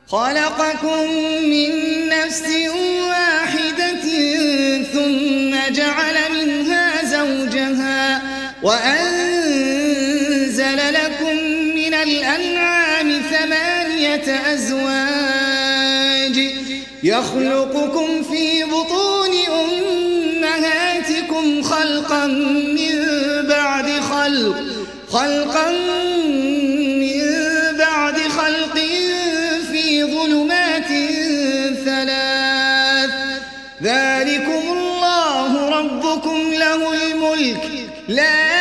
خلقكم من نفس واحدة ثم جعل منها زوجها وأنزل لكم من الأنعام 8 أزواج يخلقكم في بطون أمهاتكم خلقا من بعد خلق في ظلمات 3 ذلكم الله ربكم له الملك لا